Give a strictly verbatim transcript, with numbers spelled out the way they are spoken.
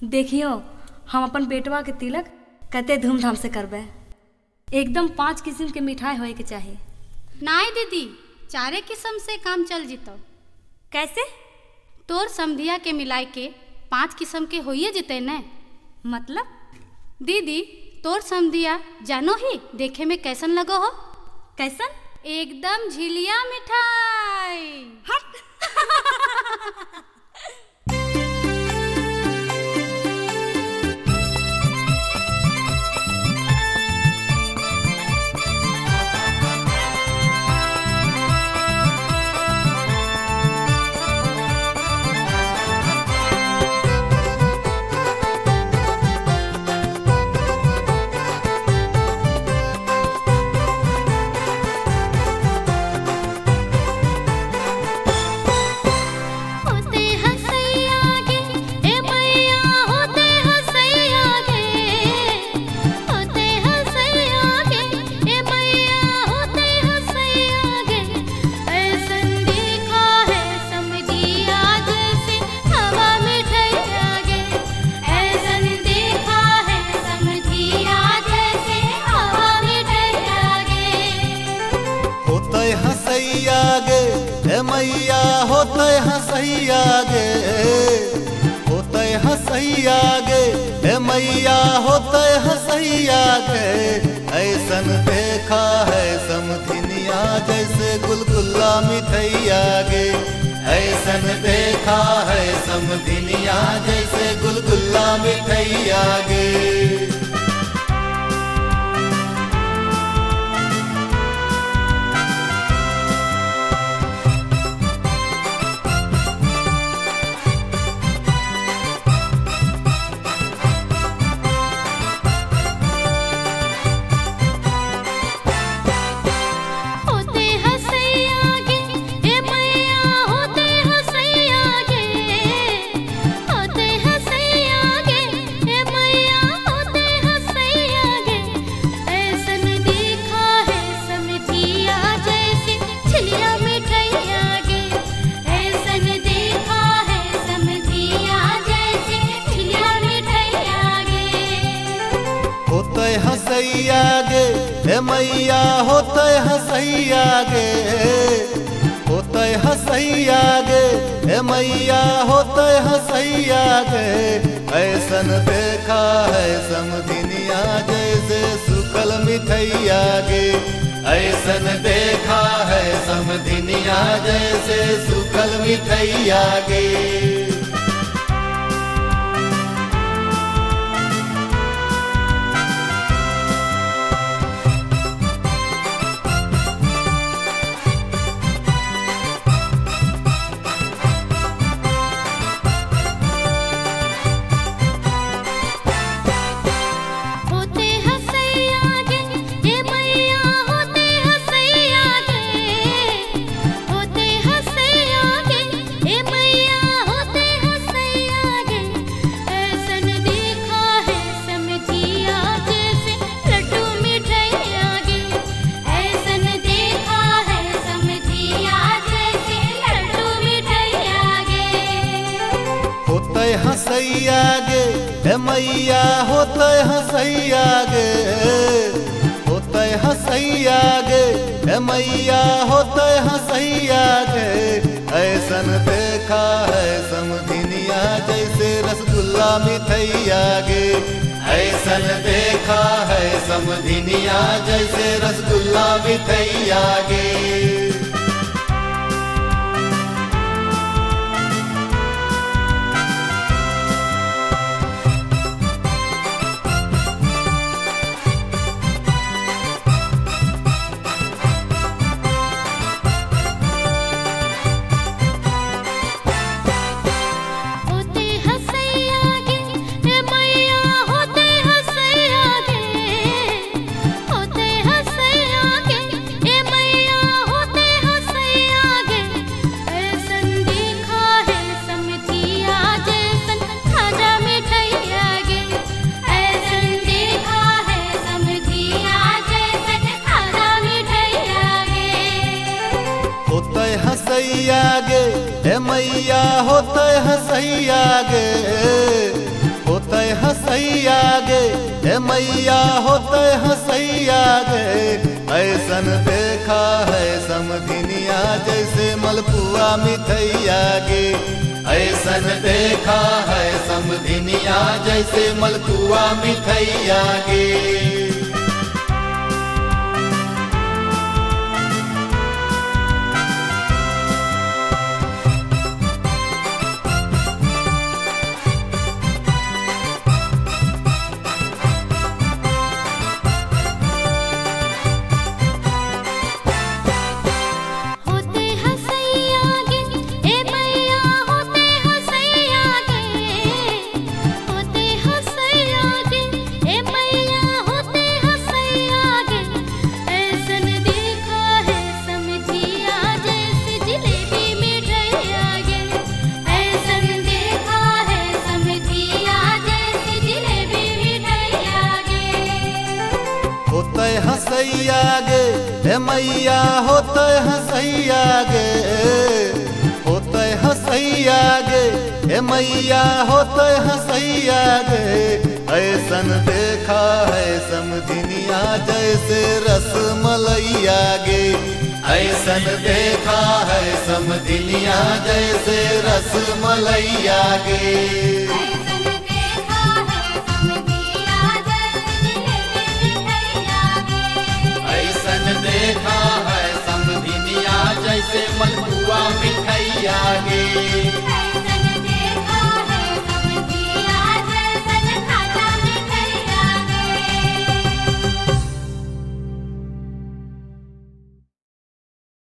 देखियो हम अपन बेटवा के तिलक कते धूमधाम से करबे। एकदम पांच किस्म के मिठाई होए के चाहिए। नाय दीदी, चारे किस्म से काम चल जितो। कैसे? तोर समधिया के मिलाई के पांच किस्म के होइए जिते न। मतलब? दीदी तोर समधिया जानो ही देखे में कैसन लगो हो? कैसन? एकदम झिलिया मिठाई। हट। मैया होते हसैया गे, होते हसैया गे, हे मैया होते हसैया गे। ऐसन देखा है समधिनिया जैसे गुलगुल्ला मिठैया गे। ऐसन देखा है समधिनिया जैसे गुलगुल्ला मिठैया गे। हसैया गे, हे मैया होते हसैया गे, होते हसैया गे, हे मैया होते हसैया गे। ऐसन देखा है समधिनिया जैसे सुकल मिठैया गे। ऐसन देखा है समधिनिया जैसे सुकल मिठैया गे। हसैया गे, हे मैया होते हसैया गे, होते हसैया गे, हे मैया होते हसैया गे। ऐसन देखा है समधिनिया जैसे रसगुल्ला मिठैया गे। ऐसन देखा है समधिनिया जैसे रसगुल्ला मिठैया गे। हसैया गे, हे मैया होते हसैया गे, मैया होते हसैया गे ऐसन देखा है समधिनिया जैसे मलपुआ मिठैया गे ऐसन देखा है समधिनिया जैसे मलपुआ मिठैया गे होते हसैया गे हे मैया होते हसैया गे होते हसैया गे हे मैया होते हसैया गे ऐसन देखा है समधिनिया जैसे रसमलैया गे ऐसन देखा है समधिनिया जैसे रसमलैया गे।